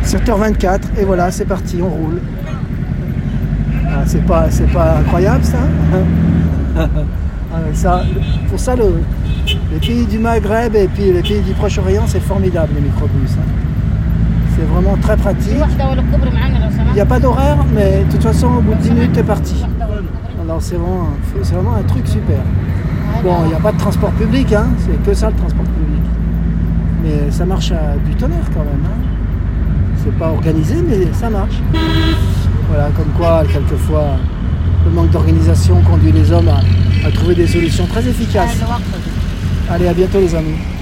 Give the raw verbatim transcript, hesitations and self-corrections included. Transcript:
sept heures vingt-quatre et voilà, c'est parti, on roule. Ah, c'est pas, c'est pas incroyable ça, ah, ça pour ça, le, les pays du Maghreb et puis les pays du Proche-Orient, c'est formidable les microbus. Hein. C'est vraiment très pratique. Il n'y a pas d'horaire, mais de toute façon, au bout de dix minutes, t'es parti. Alors c'est vraiment, c'est vraiment un truc super. Bon, il n'y a pas de transport public, hein, c'est que ça le transport public. Mais ça marche à du tonnerre quand même. Hein. C'est pas organisé, mais ça marche. Voilà, comme quoi, quelquefois, le manque d'organisation conduit les hommes à, à trouver des solutions très efficaces. Allez, à bientôt les amis.